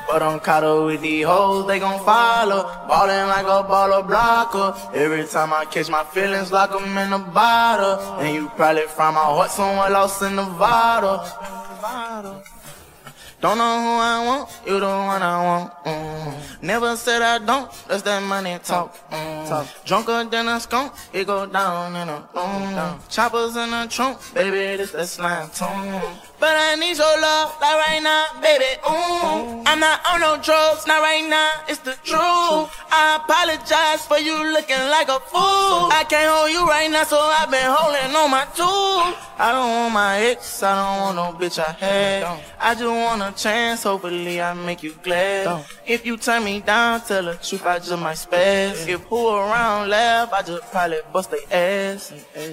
But I'm caught up with these hoes, they gon' follow. Ballin' like a baller blocker. Every time I catch my feelings, lock 'em in a bottle. And you probably find my heart somewhere lost in Nevada. Don't know who I want, you the one I want. Never said I don't, that's that money talk. Drunker than a skunk, it go down in a Choppers in the trunk, baby, this that slime tune. But I need your love, like right now, baby, I'm not on no drugs, not right now, it's the truth. I apologize for you looking like a fool. I can't hold you right now, so I've been holding on my tools. I don't want my ex, I don't want no bitch I had. I just want a chance, hopefully I make you glad. If you turn me down, tell the truth, I just might spaz. If who around laugh, I just probably bust they ass.